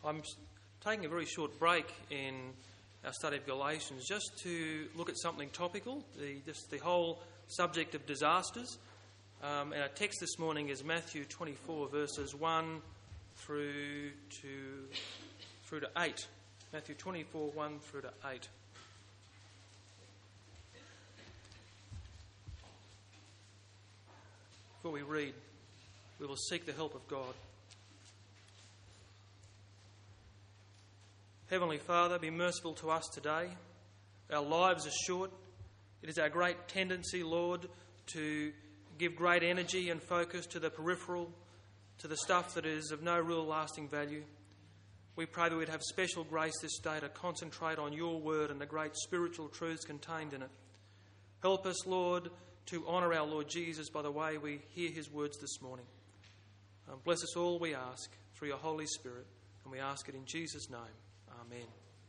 I'm taking a very short break in our study of Galatians just to look at something topical, the whole subject of disasters. And our text this morning is Matthew 24, verses 1 through to 8. Matthew 24, 1 through to 8. Before we read, we will seek the help of God. Heavenly Father, be merciful to us today. Our lives are short. It is our great tendency, Lord, to give great energy and focus to the peripheral, to the stuff that is of no real lasting value. We pray that we'd have special grace this day to concentrate on your word and the great spiritual truths contained in it. Help us, Lord, to honour our Lord Jesus by the way we hear his words this morning. Bless us all, we ask, through your Holy Spirit, and we ask it in Jesus' name. Amen.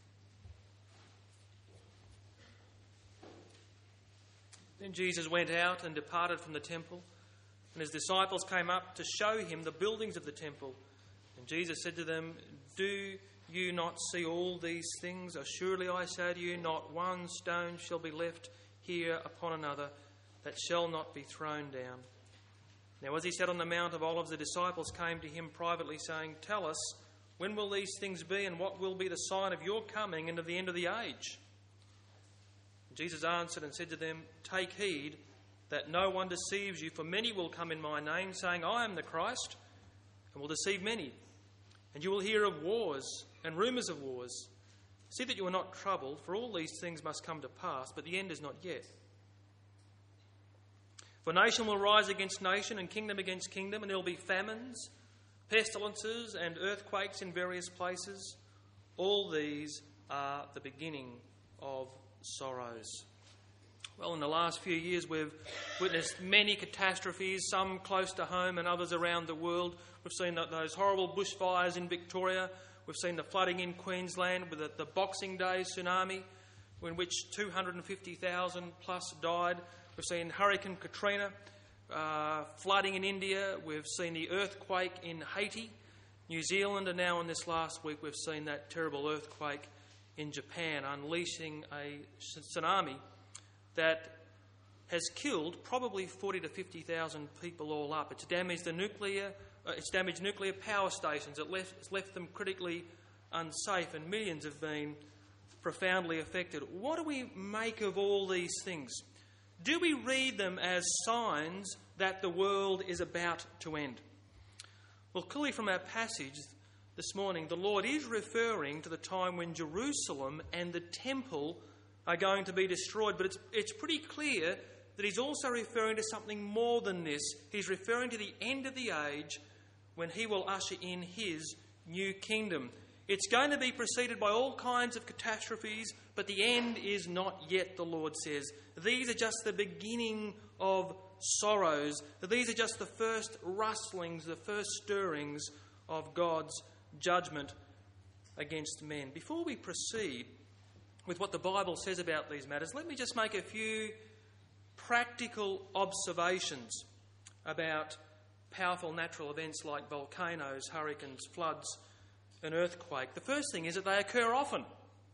Then Jesus went out and departed from the temple, and his disciples came up to show him the buildings of the temple. And Jesus said to them, "Do you not see all these things? Assuredly I say to you, not one stone shall be left here upon another that shall not be thrown down." Now as he sat on the Mount of Olives, the disciples came to him privately, saying, "Tell us, when will these things be, and what will be the sign of your coming and of the end of the age?" And Jesus answered and said to them, "Take heed that no one deceives you, for many will come in my name, saying, 'I am the Christ,' and will deceive many. And you will hear of wars and rumours of wars. See that you are not troubled, for all these things must come to pass, but the end is not yet. For nation will rise against nation, and kingdom against kingdom, and there will be famines, pestilences and earthquakes in various places. All these are the beginning of sorrows." Well, in the last few years we've witnessed many catastrophes, some close to home and others around the world. We've seen those horrible bushfires in Victoria. We've seen the flooding in Queensland with the Boxing Day tsunami, in which 250,000 plus died. We've seen Hurricane Katrina, flooding in India. We've seen the earthquake in Haiti, New Zealand, and now in this last week we've seen that terrible earthquake in Japan, unleashing a tsunami that has killed probably 40 to 50,000 people all up. It's damaged nuclear power stations. It's left them critically unsafe, and millions have been profoundly affected. What do we make of all these things? Do we read them as signs that the world is about to end? Well, clearly from our passage this morning, the Lord is referring to the time when Jerusalem and the temple are going to be destroyed, but it's pretty clear that he's also referring to something more than this. He's referring to the end of the age when he will usher in his new kingdom. It's going to be preceded by all kinds of catastrophes, but the end is not yet, the Lord says. These are just the beginning of sorrows. These are just the first rustlings, the first stirrings of God's judgment against men. Before we proceed with what the Bible says about these matters, let me just make a few practical observations about powerful natural events like volcanoes, hurricanes, floods, an earthquake. The first thing is that they occur often.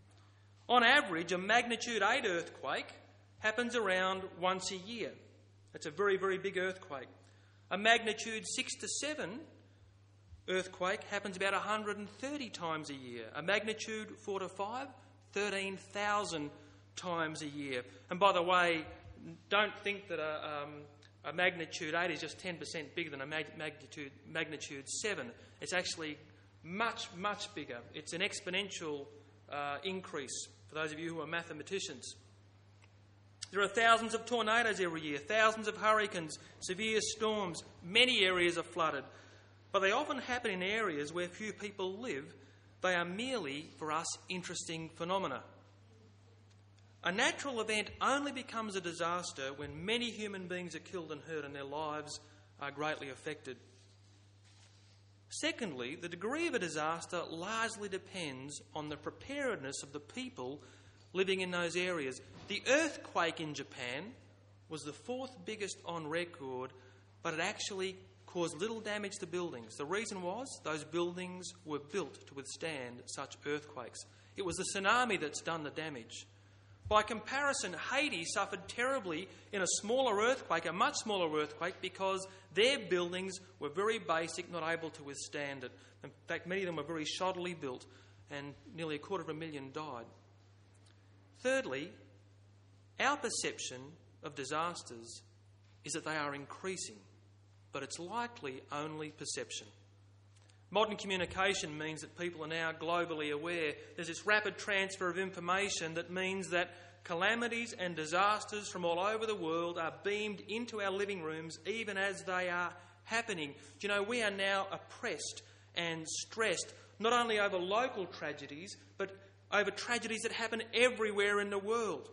On average, a magnitude 8 earthquake happens around once a year. It's a very, very big earthquake. A magnitude 6 to 7 earthquake happens about 130 times a year. A magnitude 4 to 5, 13,000 times a year. And by the way, don't think that a magnitude 8 is just 10% bigger than a magnitude 7. It's actually much, much bigger. It's an exponential increase for those of you who are mathematicians. There are thousands of tornadoes every year, thousands of hurricanes, severe storms. Many areas are flooded, but they often happen in areas where few people live. They are merely, for us, interesting phenomena. A natural event only becomes a disaster when many human beings are killed and hurt and their lives are greatly affected. Secondly, the degree of a disaster largely depends on the preparedness of the people living in those areas. The earthquake in Japan was the 4th biggest on record, but it actually caused little damage to buildings. The reason was those buildings were built to withstand such earthquakes. It was the tsunami that's done the damage. By comparison, Haiti suffered terribly in a smaller earthquake, a much smaller earthquake, because their buildings were very basic, not able to withstand it. In fact, many of them were very shoddily built, and nearly 250,000 died. Thirdly, our perception of disasters is that they are increasing, but it's likely only perception. Modern communication means that people are now globally aware. There's this rapid transfer of information that means that calamities and disasters from all over the world are beamed into our living rooms even as they are happening. Do you know, we are now oppressed and stressed not only over local tragedies, but over tragedies that happen everywhere in the world.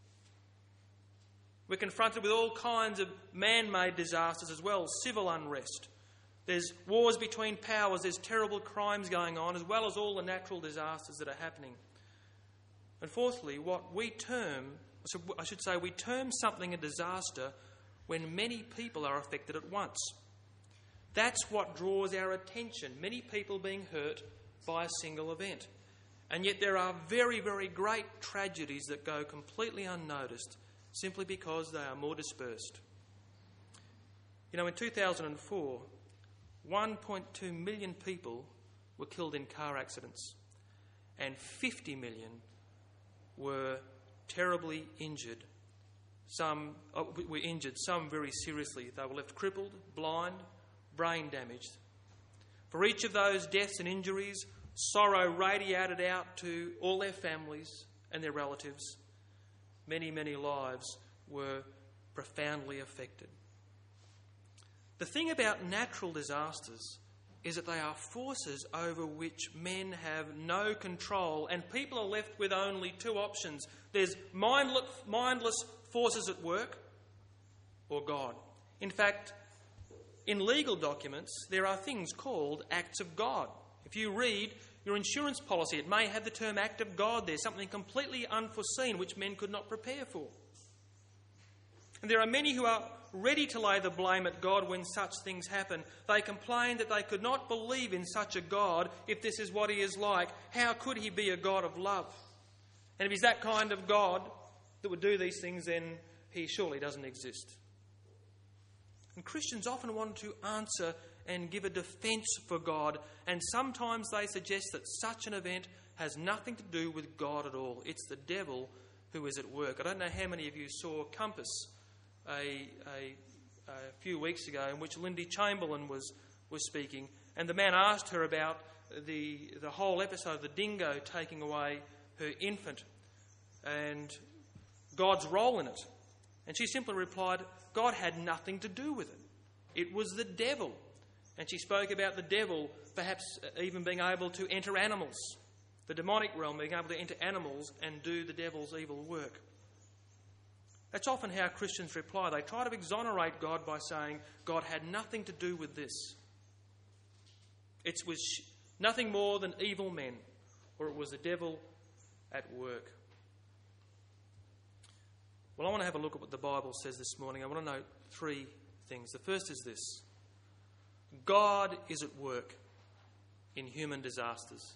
We're confronted with all kinds of man-made disasters as well, civil unrest. There's wars between powers, there's terrible crimes going on, as well as all the natural disasters that are happening. And fourthly, we term something a disaster when many people are affected at once. That's what draws our attention, many people being hurt by a single event. And yet there are very, very great tragedies that go completely unnoticed simply because they are more dispersed. You know, in 2004, 1.2 million people were killed in car accidents, and 50 million were terribly injured. Some were injured, some very seriously. They were left crippled, blind, brain damaged. For each of those deaths and injuries, sorrow radiated out to all their families and their relatives. Many, many lives were profoundly affected. The thing about natural disasters is that they are forces over which men have no control, and people are left with only two options. There's mindless forces at work, or God. In fact, in legal documents, there are things called acts of God. If you read your insurance policy, it may have the term act of God there, something completely unforeseen which men could not prepare for. And there are many who are ready to lay the blame at God when such things happen. They complain that they could not believe in such a God if this is what he is like. How could he be a God of love? And if he's that kind of God that would do these things, then he surely doesn't exist. And Christians often want to answer and give a defence for God, and sometimes they suggest that such an event has nothing to do with God at all. It's the devil who is at work. I don't know how many of you saw Compass a few weeks ago, in which Lindy Chamberlain was speaking, and the man asked her about the whole episode, the dingo taking away her infant and God's role in it. And she simply replied, God had nothing to do with it. It was the devil. And she spoke about the devil perhaps even being able to enter animals, the demonic realm being able to enter animals and do the devil's evil work. That's often how Christians reply. They try to exonerate God by saying, God had nothing to do with this. It was nothing more than evil men, or it was the devil at work. Well, I want to have a look at what the Bible says this morning. I want to note three things. The first is this: God is at work in human disasters.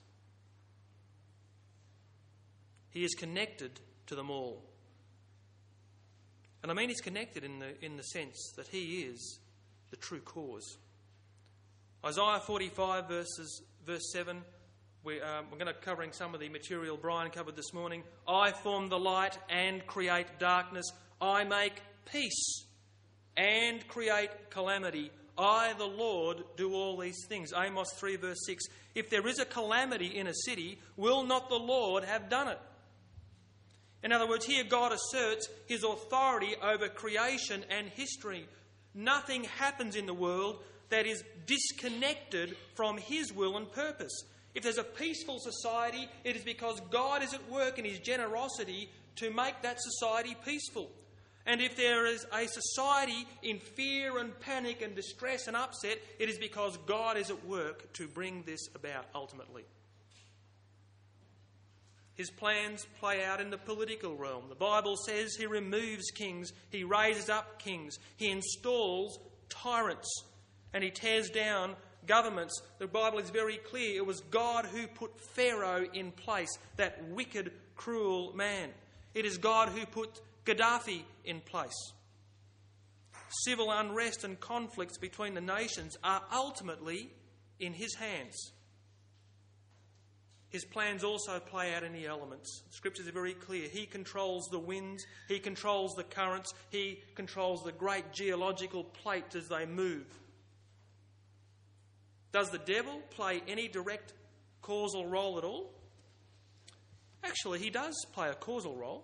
He is connected to them all. And I mean he's connected in the sense that he is the true cause. Isaiah 45 verse 7, we're going to be covering some of the material Brian covered this morning. I form the light and create darkness. I make peace and create calamity. I, the Lord, do all these things. Amos 3 verse 6. If there is a calamity in a city, will not the Lord have done it? In other words, here God asserts his authority over creation and history. Nothing happens in the world that is disconnected from his will and purpose. If there's a peaceful society, it is because God is at work in his generosity to make that society peaceful. And if there is a society in fear and panic and distress and upset, it is because God is at work to bring this about ultimately. His plans play out in the political realm. The Bible says he removes kings, he raises up kings, he installs tyrants. and he tears down governments. The Bible is very clear. It was God who put Pharaoh in place, that wicked, cruel man. It is God who put Gaddafi in place. Civil unrest and conflicts between the nations are ultimately in his hands. His plans also play out in the elements. The scriptures are very clear. He controls the winds, he controls the currents, he controls the great geological plates as they move. Does the devil play any direct causal role at all? Actually, he does play a causal role.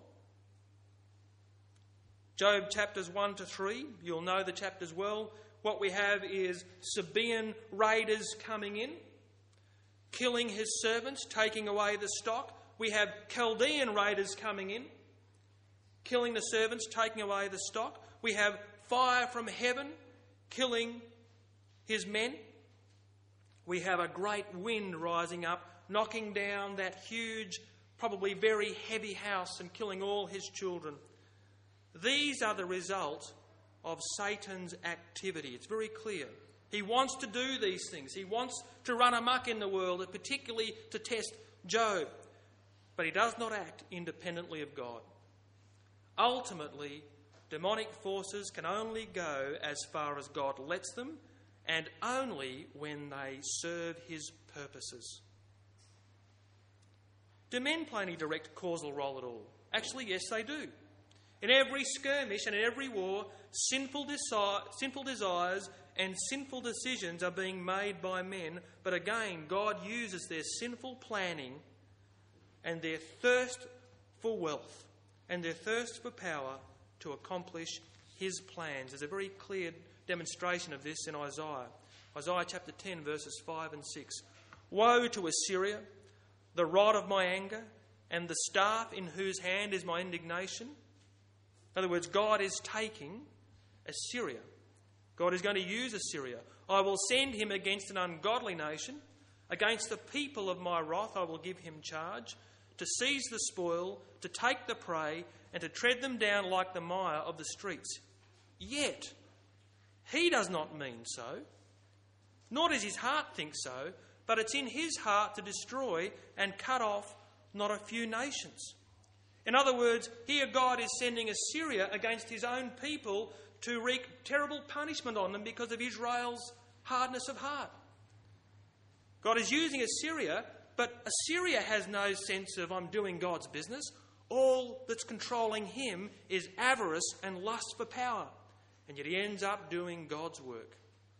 Job chapters 1 to 3, you'll know the chapters well. What we have is Sabaean raiders coming in, killing his servants, taking away the stock. We have Chaldean raiders coming in, killing the servants, taking away the stock. We have fire from heaven, killing his men. We have a great wind rising up, knocking down that huge, probably very heavy house and killing all his children. These are the result of Satan's activity. It's very clear. He wants to do these things. He wants to run amok in the world, and particularly to test Job. But he does not act independently of God. Ultimately, demonic forces can only go as far as God lets them, and only when they serve his purposes. Do men play any direct causal role at all? Actually, yes, they do. In every skirmish and in every war, sinful desires and sinful decisions are being made by men, but again, God uses their sinful planning and their thirst for wealth and their thirst for power to accomplish his plans. There's a very clear demonstration of this in Isaiah. Isaiah chapter 10, verses 5 and 6. Woe to Assyria, the rod of my anger, and the staff in whose hand is my indignation. In other words, God is taking Assyria. God is going to use Assyria. I will send him against an ungodly nation. Against the people of my wrath I will give him charge, to seize the spoil, to take the prey, and to tread them down like the mire of the streets. Yet he does not mean so, nor does his heart think so, but it's in his heart to destroy and cut off not a few nations. In other words, here God is sending Assyria against his own people to wreak terrible punishment on them because of Israel's hardness of heart. God is using Assyria, but Assyria has no sense of, I'm doing God's business. All that's controlling him is avarice and lust for power. And yet he ends up doing God's work.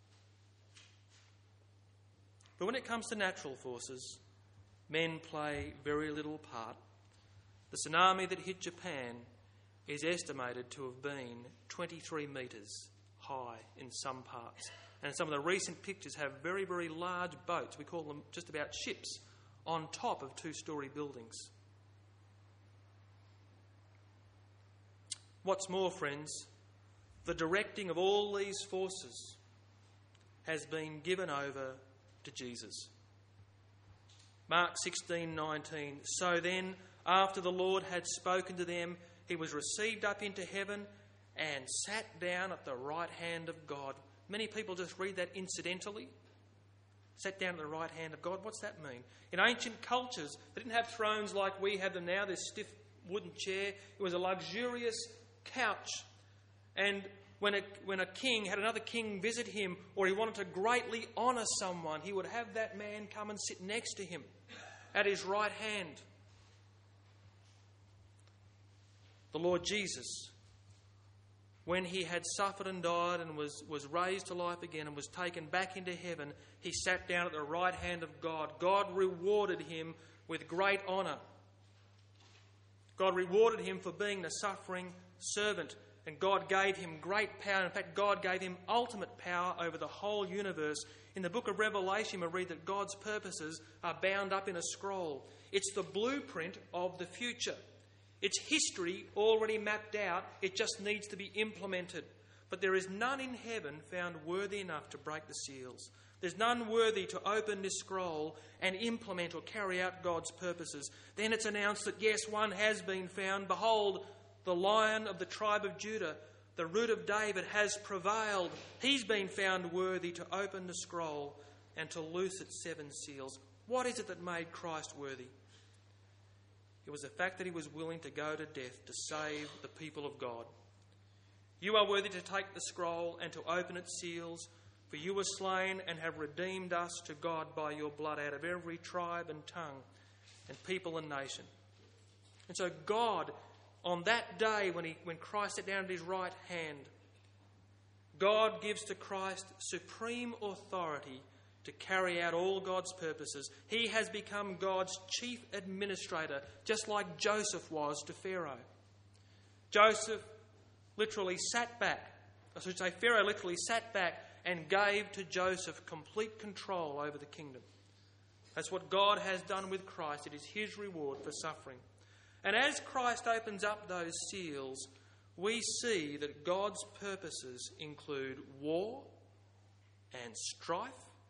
But when it comes to natural forces, men play very little part. The tsunami that hit Japan is estimated to have been 23 metres high in some parts. And some of the recent pictures have very, very large boats, we call them just about ships, on top of two-storey buildings. What's more, friends, the directing of all these forces has been given over to Jesus. Mark 16:19. So then, after the Lord had spoken to them, he was received up into heaven and sat down at the right hand of God. Many people just read that incidentally. Sat down at the right hand of God. What's that mean? In ancient cultures, they didn't have thrones like we have them now, this stiff wooden chair. It was a luxurious couch. And when a king had another king visit him, or he wanted to greatly honour someone, he would have that man come and sit next to him at his right hand. The Lord Jesus, when he had suffered and died and was raised to life again and was taken back into heaven, he sat down at the right hand of God. God rewarded him with great honour. God rewarded him for being the suffering servant, and God gave him great power. In fact, God gave him ultimate power over the whole universe. In the book of Revelation, we read that God's purposes are bound up in a scroll. It's the blueprint of the future. It's history already mapped out. It just needs to be implemented. But there is none in heaven found worthy enough to break the seals. There's none worthy to open this scroll and implement or carry out God's purposes. Then it's announced that yes, one has been found. Behold, the Lion of the tribe of Judah, the root of David has prevailed. He's been found worthy to open the scroll and to loose its 7 seals. What is it that made Christ worthy? It was the fact that he was willing to go to death to save the people of God. You are worthy to take the scroll and to open its seals, for you were slain and have redeemed us to God by your blood out of every tribe and tongue and people and nation. And so God, on that day when Christ sat down at his right hand, God gives to Christ supreme authority to carry out all God's purposes. He has become God's chief administrator, just like Joseph was to Pharaoh. Joseph literally sat back, Pharaoh literally sat back and gave to Joseph complete control over the kingdom. That's what God has done with Christ. It is his reward for suffering. And as Christ opens up those seals, we see that God's purposes include war and strife,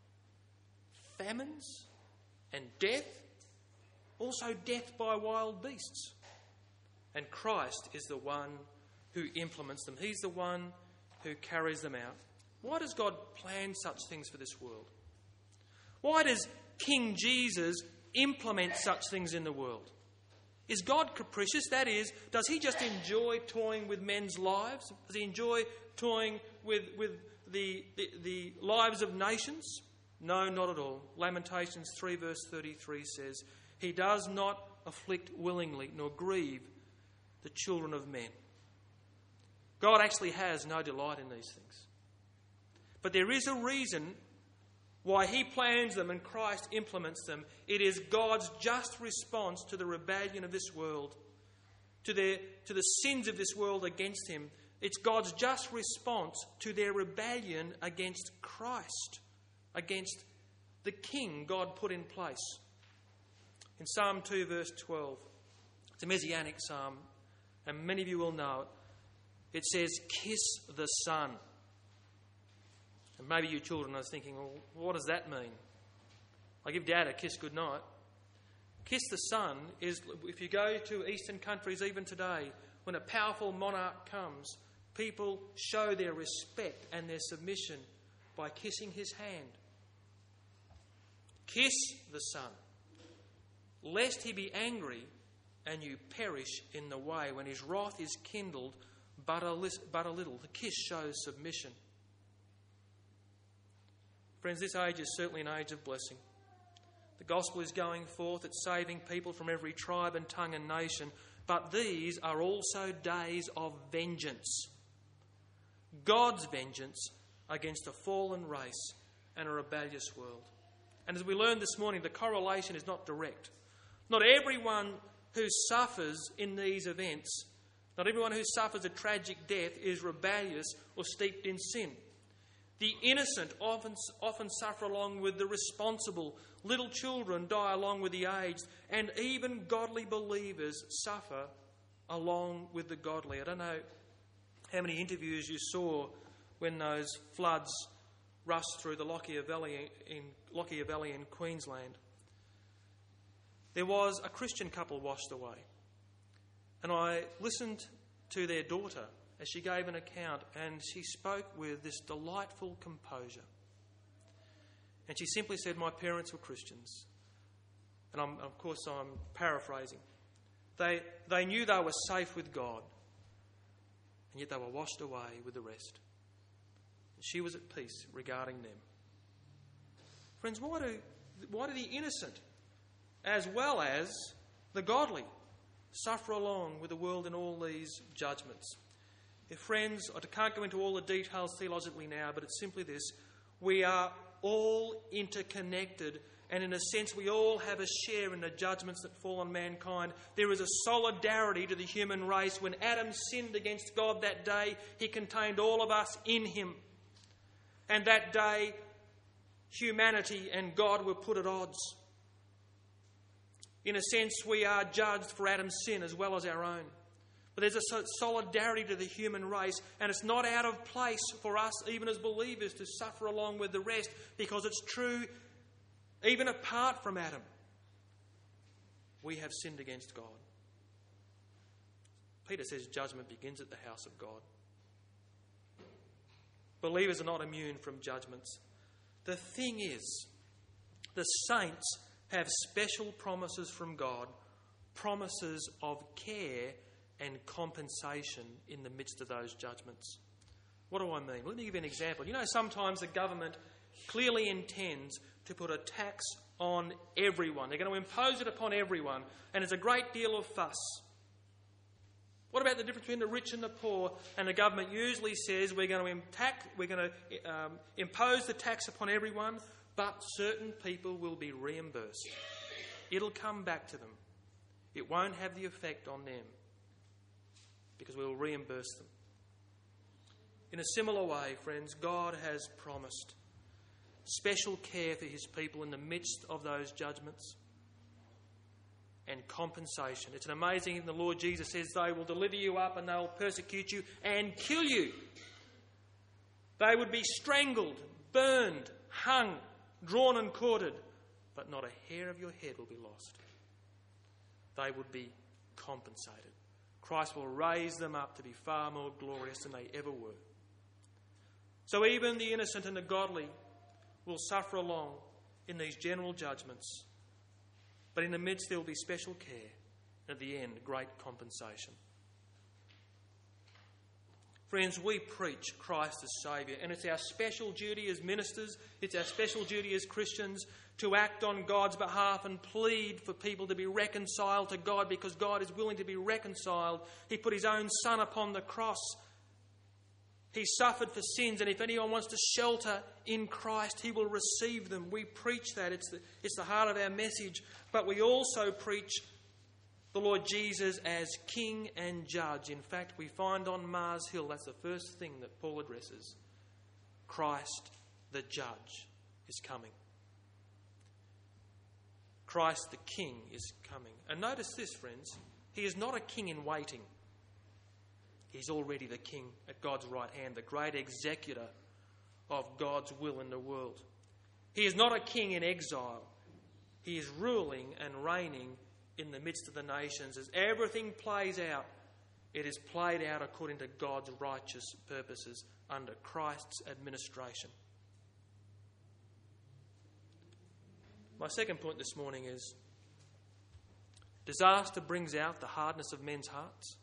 famines and death, also death by wild beasts. And Christ is the one who implements them. He's the one who carries them out. Why does God plan such things for this world? Why does King Jesus implement such things in the world? Is God capricious? That is, does he just enjoy toying with men's lives? Does he enjoy toying with the lives of nations? No, not at all. Lamentations 3 verse 33 says, he does not afflict willingly nor grieve the children of men. God actually has no delight in these things. But there is a reason why he plans them and Christ implements them. It is God's just response to the rebellion of this world, to the sins of this world against him. It's God's just response to their rebellion against Christ, against the King God put in place. In Psalm 2 verse 12, it's a Messianic psalm, and many of you will know it. It says, kiss the Son. And maybe you children are thinking, well, what does that mean? I give Dad a kiss goodnight. Kiss the Son is, if you go to Eastern countries even today, when a powerful monarch comes, people show their respect and their submission by kissing his hand. Kiss the Son, lest he be angry and you perish in the way when his wrath is kindled but a little. The kiss shows submission. Friends, this age is certainly an age of blessing. The gospel is going forth. It's saving people from every tribe and tongue and nation. But these are also days of vengeance. God's vengeance against a fallen race and a rebellious world. And as we learned this morning, the correlation is not direct. Not everyone who suffers in these events, not everyone who suffers a tragic death is rebellious or steeped in sin. The innocent often suffer along with the responsible. Little children die along with the aged. And even godly believers suffer along with the godly. I don't know how many interviews you saw when those floods rushed through the Lockyer Valley in Queensland. There was a Christian couple washed away. And I listened to their daughter as she gave an account, and she spoke with this delightful composure. And she simply said, my parents were Christians. And of course I'm paraphrasing. They knew they were safe with God, and yet they were washed away with the rest. And she was at peace regarding them. Friends, why do the innocent, as well as the godly, suffer along with the world in all these judgments? Friends, I can't go into all the details theologically now, but it's simply this. We are all interconnected, and in a sense we all have a share in the judgments that fall on mankind. There is a solidarity to the human race. When Adam sinned against God that day, he contained all of us in him. And that day, humanity and God were put at odds. In a sense, we are judged for Adam's sin as well as our own. But there's a solidarity to the human race, and it's not out of place for us, even as believers, to suffer along with the rest, because it's true, even apart from Adam, we have sinned against God. Peter says judgment begins at the house of God. Believers are not immune from judgments. The thing is, the saints have special promises from God, promises of care and compensation in the midst of those judgments. What do I mean? Let me give you an example. You know, sometimes the government clearly intends to put a tax on everyone. They're going to impose it upon everyone, and there's a great deal of fuss. What about the difference between the rich and the poor? And the government usually says we're going to impose the tax upon everyone, but certain people will be reimbursed. It'll come back to them. It won't have the effect on them because we will reimburse them. In a similar way, friends, God has promised special care for his people in the midst of those judgments and compensation. It's an amazing thing. The Lord Jesus says they will deliver you up and they will persecute you and kill you. They would be strangled, burned, hung, drawn and quartered, but not a hair of your head will be lost. They would be compensated. Christ will raise them up to be far more glorious than they ever were. So even the innocent and the godly will suffer along in these general judgments, but in the midst there will be special care, and at the end, great compensation. Friends, we preach Christ as Saviour, and it's our special duty as ministers, it's our special duty as Christians to act on God's behalf and plead for people to be reconciled to God, because God is willing to be reconciled. He put his own Son upon the cross. He suffered for sins, and if anyone wants to shelter in Christ, he will receive them. We preach that. It's the heart of our message. But we also preach the Lord Jesus as King and Judge. In fact, we find on Mars Hill, that's the first thing that Paul addresses. Christ the Judge is coming. Christ the King is coming. And notice this, friends. He is not a king in waiting. He's already the King at God's right hand, the great executor of God's will in the world. He is not a king in exile. He is ruling and reigning in the midst of the nations. As everything plays out, it is played out according to God's righteous purposes under Christ's administration. My second point this morning is disaster brings out the hardness of men's hearts.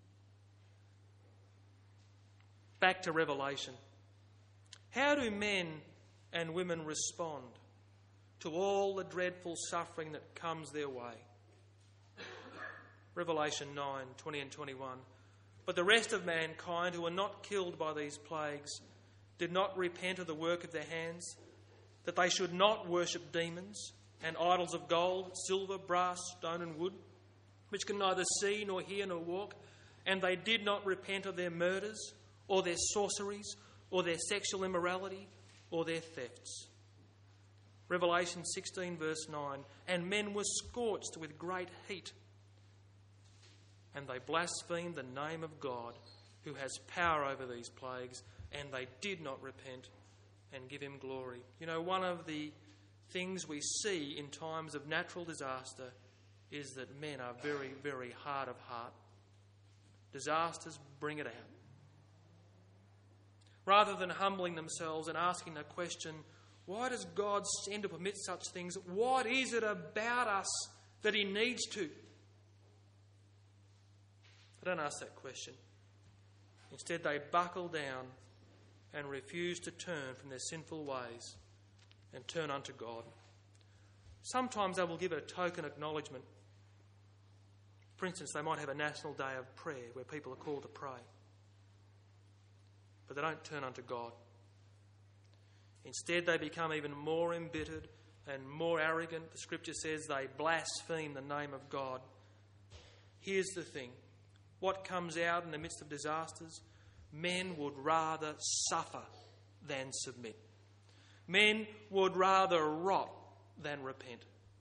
Back to Revelation. How do men and women respond to all the dreadful suffering that comes their way? Revelation 9, 20 and 21. But the rest of mankind who were not killed by these plagues did not repent of the work of their hands, that they should not worship demons and idols of gold, silver, brass, stone and wood, which can neither see nor hear nor walk, and they did not repent of their murders, or their sorceries, or their sexual immorality, or their thefts. Revelation 16 verse 9. And men were scorched with great heat, and they blasphemed the name of God, who has power over these plagues, and they did not repent and give him glory. You know, one of the things we see in times of natural disaster is that men are very, very hard of heart. Disasters bring it out. Rather than humbling themselves and asking the question, why does God send to permit such things? What is it about us that he needs to? They don't ask that question. Instead, they buckle down and refuse to turn from their sinful ways and turn unto God. Sometimes they will give a token acknowledgement. For instance, they might have a national day of prayer where people are called to pray. But they don't turn unto God. Instead, they become even more embittered and more arrogant. The scripture says they blaspheme the name of God. Here's the thing. What comes out in the midst of disasters? Men would rather suffer than submit. Men would rather rot than repent.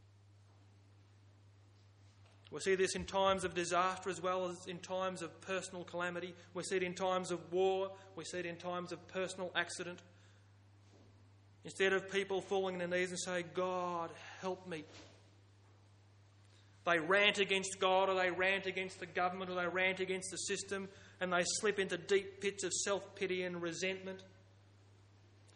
We see this in times of disaster as well as in times of personal calamity. We see it in times of war. We see it in times of personal accident. Instead of people falling on their knees and saying, God, help me, they rant against God, or they rant against the government, or they rant against the system, and they slip into deep pits of self-pity and resentment.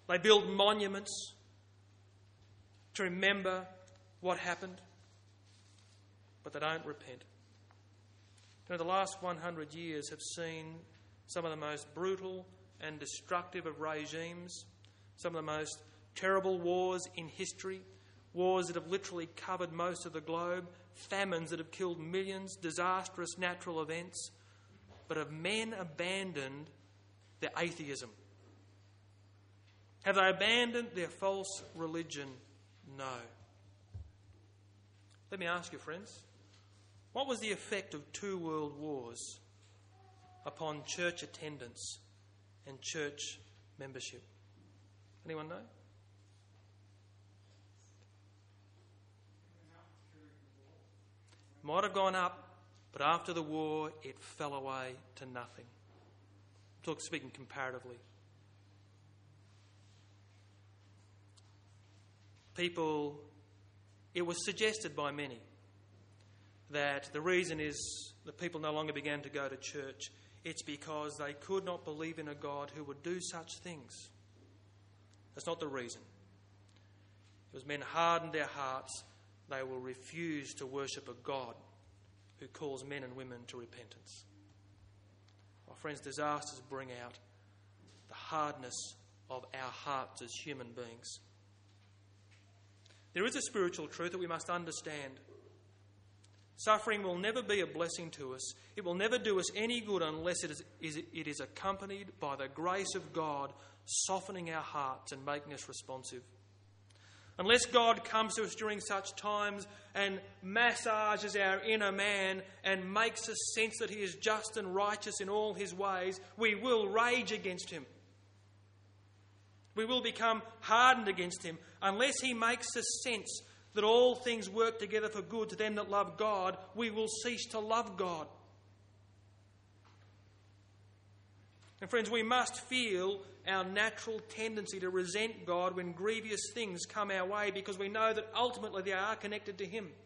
They build monuments to remember what happened, but they don't repent. The last 100 years have seen some of the most brutal and destructive of regimes, some of the most terrible wars in history, wars that have literally covered most of the globe, famines that have killed millions, disastrous natural events. But have men abandoned their atheism? Have they abandoned their false religion? No. Let me ask you, friends, what was the effect of 2 world wars upon church attendance and church membership? Anyone know? Might have gone up, but after the war it fell away to nothing. I'm speaking comparatively. It was suggested by many that the reason is that people no longer began to go to church. It's because they could not believe in a God who would do such things. That's not the reason. It was men hardened their hearts. They will refuse to worship a God who calls men and women to repentance. My friends, disasters bring out the hardness of our hearts as human beings. There is a spiritual truth that we must understand. Suffering will never be a blessing to us. It will never do us any good unless it is accompanied by the grace of God softening our hearts and making us responsive. Unless God comes to us during such times and massages our inner man and makes us sense that he is just and righteous in all his ways, we will rage against him. We will become hardened against him. Unless he makes us sense that all things work together for good to them that love God, we will cease to love God. And friends, we must feel our natural tendency to resent God when grievous things come our way, because we know that ultimately they are connected to him.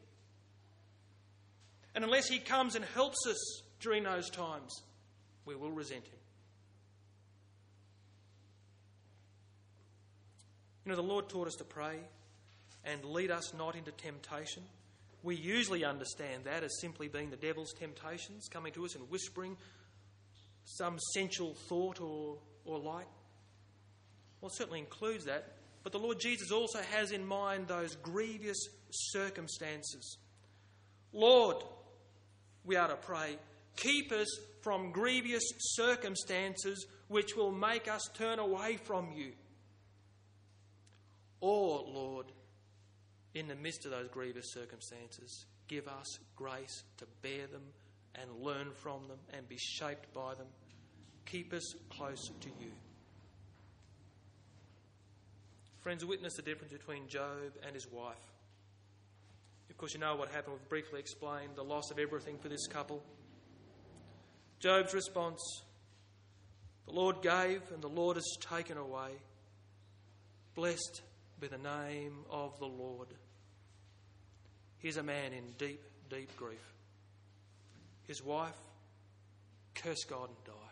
And unless he comes and helps us during those times, we will resent him. The Lord taught us to pray and lead us not into temptation. We usually understand that as simply being the devil's temptations coming to us and whispering some sensual thought or like. Well, it certainly includes that. But the Lord Jesus also has in mind those grievous circumstances. Lord, we are to pray, keep us from grievous circumstances which will make us turn away from you. Or, Lord, in the midst of those grievous circumstances, give us grace to bear them and learn from them and be shaped by them. Keep us close to you. Friends, witness the difference between Job and his wife. Of course, you know what happened. We've briefly explained the loss of everything for this couple. Job's response: the Lord gave and the Lord has taken away. Blessed be the name of the Lord. Here's a man in deep, deep grief. His wife, curse God and die.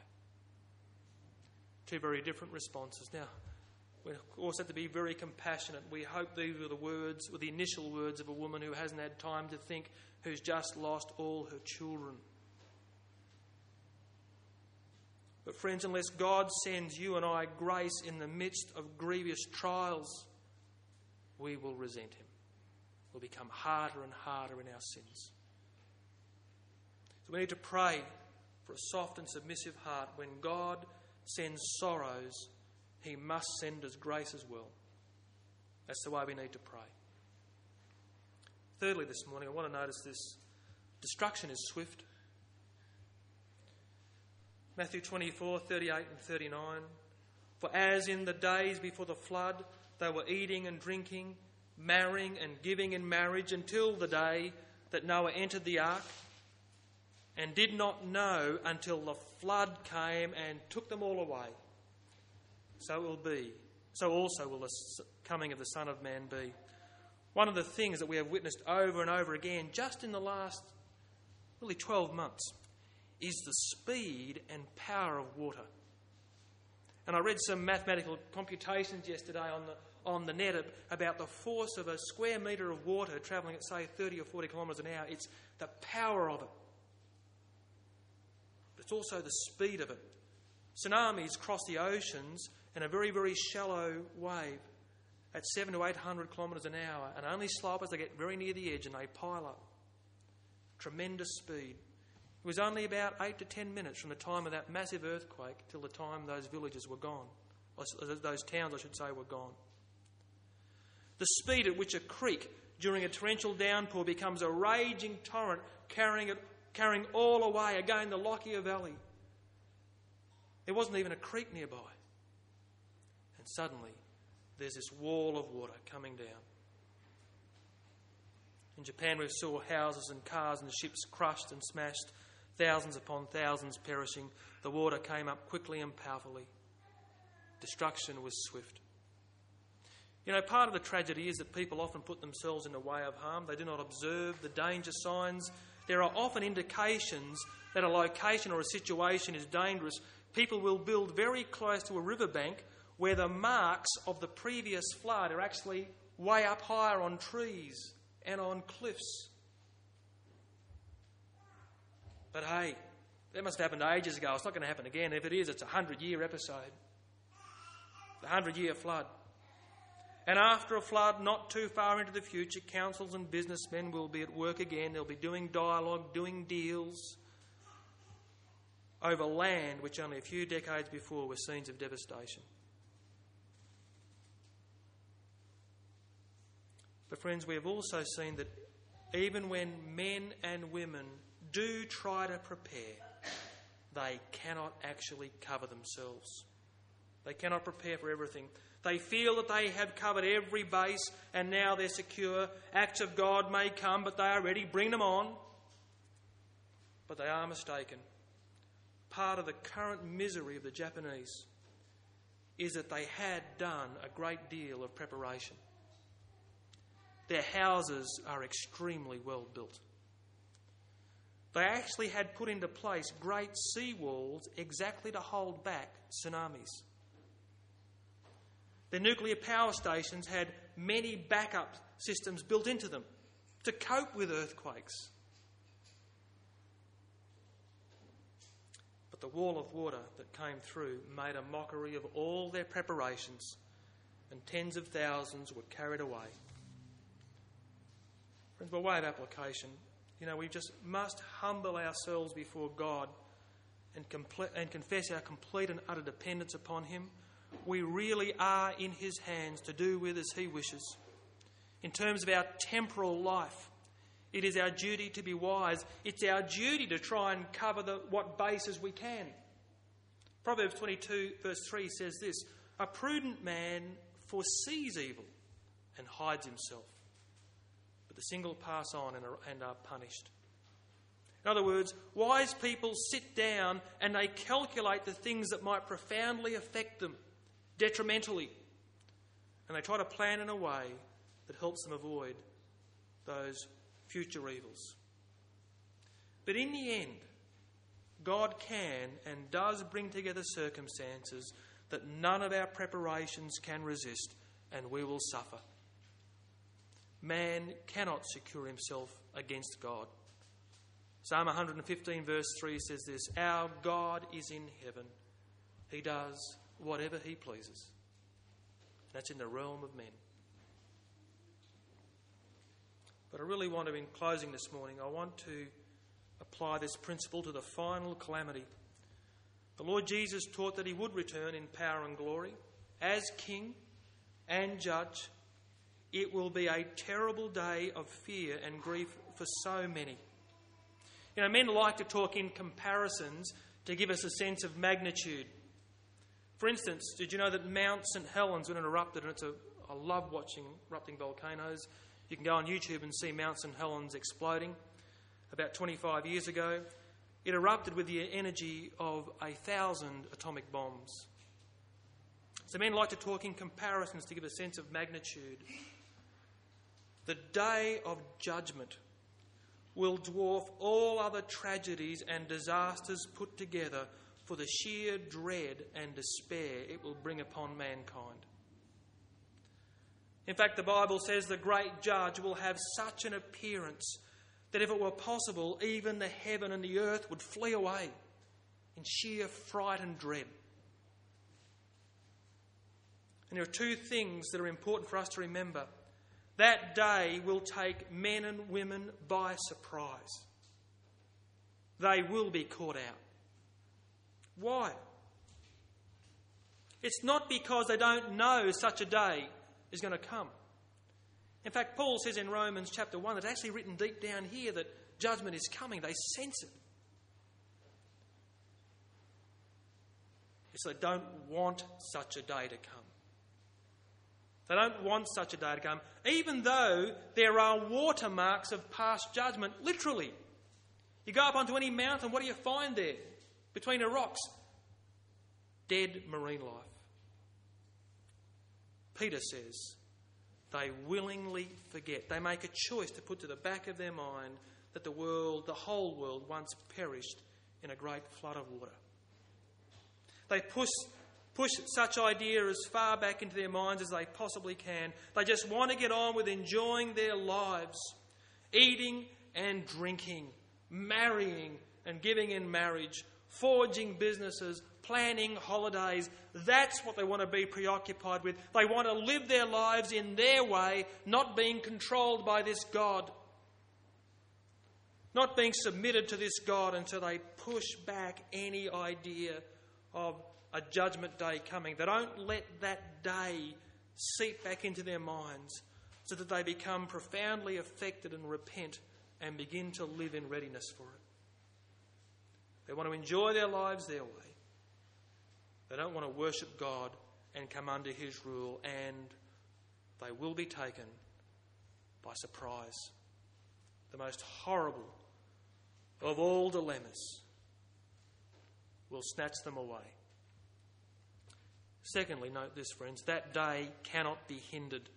2 very different responses. Now, we of course have to be very compassionate. We hope these were the words, or the initial words of a woman who hasn't had time to think, who's just lost all her children. But friends, unless God sends you and I grace in the midst of grievous trials, we will resent him. We'll become harder and harder in our sins. So we need to pray for a soft and submissive heart. When God sends sorrows, he must send us grace as well. That's the way we need to pray. Thirdly, this morning, I want to notice this. Destruction is swift. Matthew 24, 38 and 39. For as in the days before the flood, they were eating and drinking, marrying and giving in marriage until the day that Noah entered the ark, and did not know until the flood came and took them all away. So it will be. So also will the coming of the Son of Man be. One of the things that we have witnessed over and over again, just in the last, really 12 months, is the speed and power of water. And I read some mathematical computations yesterday on the net about the force of a square metre of water travelling at, say, 30 or 40 kilometres an hour. It's the power of it. But it's also the speed of it. Tsunamis cross the oceans in a very, very shallow wave at 700 to 800 kilometres an hour, and only slow up as they get very near the edge and they pile up. Tremendous speed. It was only about 8 to 10 minutes from the time of that massive earthquake till the time those villages were gone. Or those towns, I should say, were gone. The speed at which a creek during a torrential downpour becomes a raging torrent carrying all away, again the Lockyer Valley. There wasn't even a creek nearby. And suddenly there's this wall of water coming down. In Japan, we saw houses and cars and ships crushed and smashed, thousands upon thousands perishing. The water came up quickly and powerfully. Destruction was swift. You know, part of the tragedy is that people often put themselves in the way of harm. They do not observe the danger signs. There are often indications that a location or a situation is dangerous. People will build very close to a riverbank where the marks of the previous flood are actually way up higher on trees and on cliffs. But hey, that must have happened ages ago. It's not going to happen again. If it is, it's a 100-year episode. The 100-year flood. And after a flood, not too far into the future, councils and businessmen will be at work again. They'll be doing dialogue, doing deals over land which only a few decades before were scenes of devastation. But friends, we have also seen that even when men and women do try to prepare, they cannot actually cover themselves. They cannot prepare for everything. They feel that they have covered every base and now they're secure. Acts of God may come, but they are ready. Bring them on. But they are mistaken. Part of the current misery of the Japanese is that they had done a great deal of preparation. Their houses are extremely well built. They actually had put into place great seawalls exactly to hold back tsunamis. Their nuclear power stations had many backup systems built into them to cope with earthquakes. But the wall of water that came through made a mockery of all their preparations, and tens of thousands were carried away. Friends, by way of application, we just must humble ourselves before God and confess our complete and utter dependence upon Him. We really are in His hands to do with as He wishes. In terms of our temporal life, it is our duty to be wise. It's our duty to try and cover what bases we can. Proverbs 22 verse 3 says this: "A prudent man foresees evil and hides himself, but the single pass on and are punished." In other words, wise people sit down and they calculate the things that might profoundly affect them detrimentally, and they try to plan in a way that helps them avoid those future evils. But in the end, God can and does bring together circumstances that none of our preparations can resist, and we will suffer. Man cannot secure himself against God. Psalm 115 verse 3 says this: "Our God is in heaven. He does whatever He pleases." That's in the realm of men. But I really want to, in closing this morning, I want to apply this principle to the final calamity. The Lord Jesus taught that He would return in power and glory as King and Judge. It will be a terrible day of fear and grief for so many. Men like to talk in comparisons to give us a sense of magnitude. For instance, did you know that Mount St Helens, when it erupted, and I love watching erupting volcanoes. You can go on YouTube and see Mount St Helens exploding. About 25 years ago, it erupted with the energy of 1,000 atomic bombs. So men like to talk in comparisons to give a sense of magnitude. The day of judgment will dwarf all other tragedies and disasters put together, for the sheer dread and despair it will bring upon mankind. In fact, the Bible says the great judge will have such an appearance that if it were possible, even the heaven and the earth would flee away in sheer fright and dread. And there are two things that are important for us to remember. That day will take men and women by surprise. They will be caught out. Why? It's not because they don't know such a day is going to come. In fact, Paul says in Romans chapter 1, it's actually written deep down here that judgment is coming. They sense it. It's they don't want such a day to come. They don't want such a day to come, even though there are watermarks of past judgment, literally. You go up onto any mountain, what do you find there? Between the rocks? Dead marine life. Peter says they willingly forget. They make a choice to put to the back of their mind that the whole world once perished in a great flood of water. They push such idea as far back into their minds as they possibly can. They just want to get on with enjoying their lives, eating and drinking, marrying and giving in marriage, forging businesses, planning holidays. That's what they want to be preoccupied with. They want to live their lives in their way, not being controlled by this God, not being submitted to this God until they push back any idea of a judgment day coming. They don't let that day seep back into their minds so that they become profoundly affected and repent and begin to live in readiness for it. They want to enjoy their lives their way. They don't want to worship God and come under his rule, and they will be taken by surprise. The most horrible of all dilemmas will snatch them away. Secondly, note this, friends, that day cannot be hindered.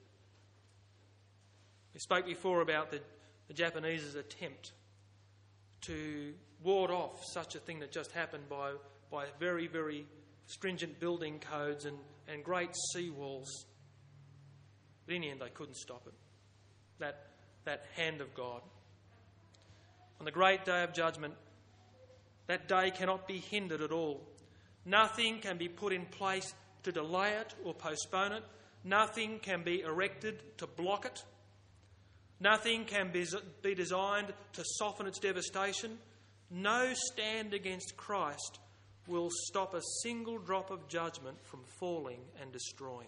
We spoke before about the Japanese's attempt to ward off such a thing that just happened by very, very stringent building codes and great seawalls. But in the end, they couldn't stop it. That hand of God. On the great day of judgment, that day cannot be hindered at all. Nothing can be put in place to delay it or postpone it. Nothing can be erected to block it. Nothing can be designed to soften its devastation. No stand against Christ will stop a single drop of judgment from falling and destroying.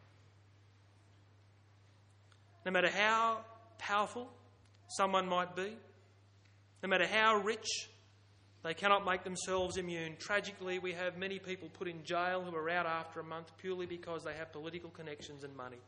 No matter how powerful someone might be, no matter how rich, they cannot make themselves immune. Tragically, we have many people put in jail who are out after a month purely because they have political connections and money.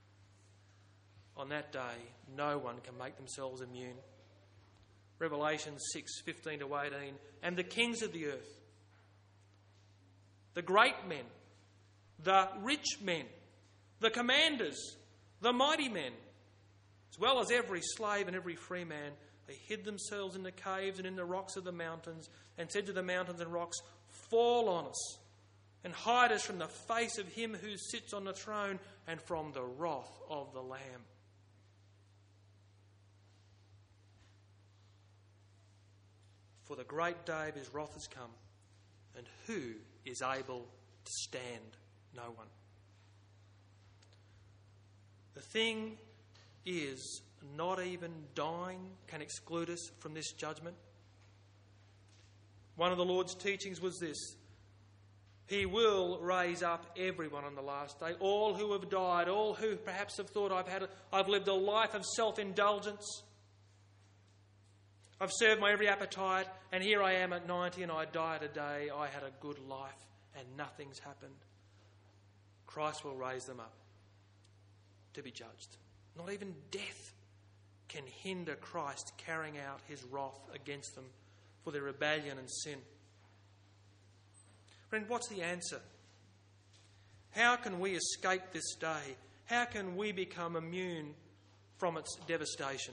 On that day, no one can make themselves immune. Revelation 6:15-18, and the kings of the earth, the great men, the rich men, the commanders, the mighty men, as well as every slave and every free man, they hid themselves in the caves and in the rocks of the mountains and said to the mountains and rocks, "Fall on us and hide us from the face of him who sits on the throne and from the wrath of the Lamb." For the great day of his wrath has come, and who is able to stand? No one. The thing is, not even dying can exclude us from this judgment. One of the Lord's teachings was this: he will raise up everyone on the last day, all who have died, all who perhaps have thought I've lived a life of self-indulgence. I've served my every appetite, and here I am at 90 and I die today. I had a good life and nothing's happened. Christ will raise them up to be judged. Not even death can hinder Christ carrying out his wrath against them for their rebellion and sin. Friend, what's the answer? How can we escape this day? How can we become immune from its devastation?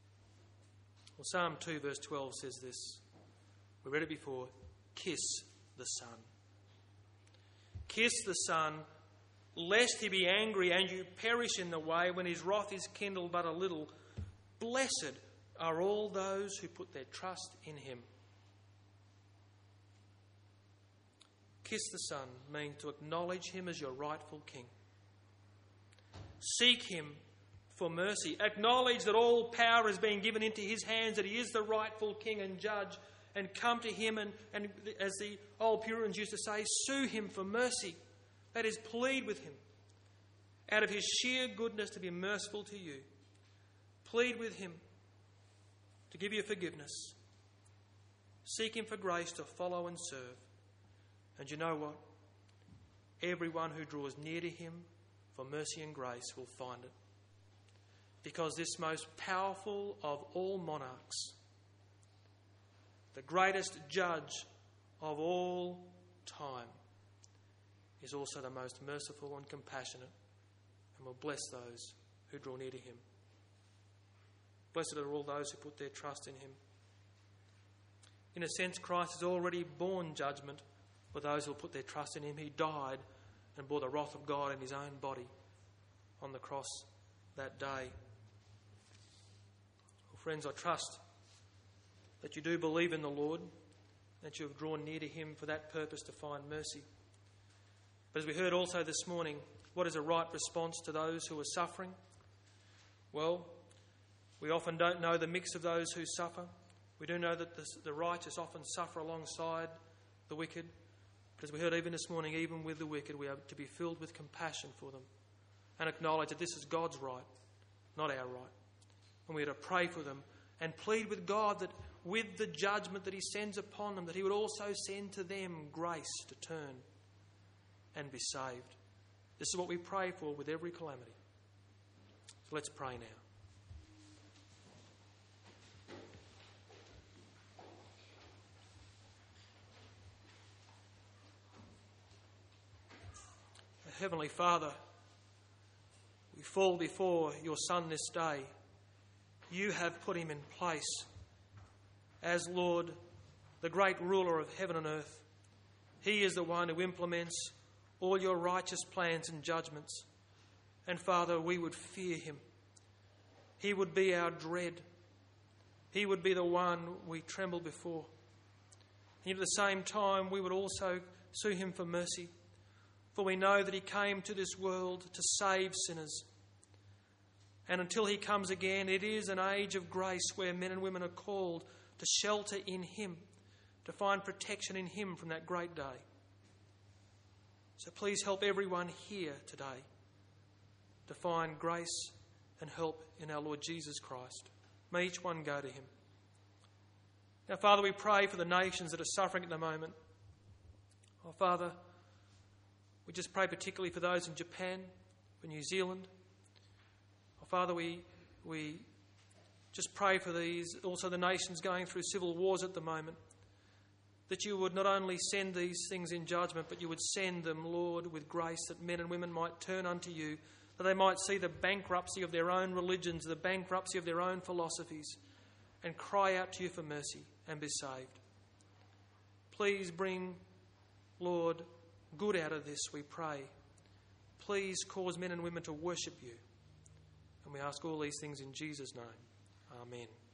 Well, Psalm 2 verse 12 says this. We read it before. Kiss the Son. Kiss the Son, lest he be angry and you perish in the way when his wrath is kindled but a little. Blessed are all those who put their trust in him. Kiss the Son means to acknowledge him as your rightful King. Seek him for mercy. Acknowledge that all power has been given into his hands, that he is the rightful King and Judge, and come to him and as the old Puritans used to say, sue him for mercy. That is, plead with him out of his sheer goodness to be merciful to you. Plead with him to give you forgiveness. Seek him for grace to follow and serve. And you know what? Everyone who draws near to him for mercy and grace will find it. Because this most powerful of all monarchs, the greatest judge of all time, is also the most merciful and compassionate, and will bless those who draw near to him. Blessed are all those who put their trust in him. In a sense, Christ has already borne judgment for those who will put their trust in him. He died and bore the wrath of God in his own body on the cross that day. Well, friends, I trust that you do believe in the Lord, that you have drawn near to him for that purpose, to find mercy. But as we heard also this morning, what is a right response to those who are suffering? Well, we often don't know the mix of those who suffer. We do know that the righteous often suffer alongside the wicked. But as we heard even this morning, even with the wicked, we are to be filled with compassion for them and acknowledge that this is God's right, not our right. And we are to pray for them and plead with God that with the judgment that he sends upon them, that he would also send to them grace to turn and be saved. This is what we pray for with every calamity. So let's pray now. Heavenly Father, we fall before your Son this day. You have put him in place as Lord, the great ruler of heaven and earth. He is the one who implements all your righteous plans and judgments. And Father, we would fear him. He would be our dread. He would be the one we tremble before. And at the same time, we would also sue him for mercy. For we know that he came to this world to save sinners. And until he comes again, it is an age of grace where men and women are called to shelter in him, to find protection in him from that great day. So please help everyone here today to find grace and help in our Lord Jesus Christ. May each one go to him. Now, Father, we pray for the nations that are suffering at the moment. Oh, Father, we just pray particularly for those in Japan, for New Zealand. Oh, Father, we just pray for these, also the nations going through civil wars at the moment, that you would not only send these things in judgment, but you would send them, Lord, with grace, that men and women might turn unto you, that they might see the bankruptcy of their own religions, the bankruptcy of their own philosophies, and cry out to you for mercy and be saved. Please bring, Lord, good out of this, we pray. Please cause men and women to worship you. And we ask all these things in Jesus' name. Amen.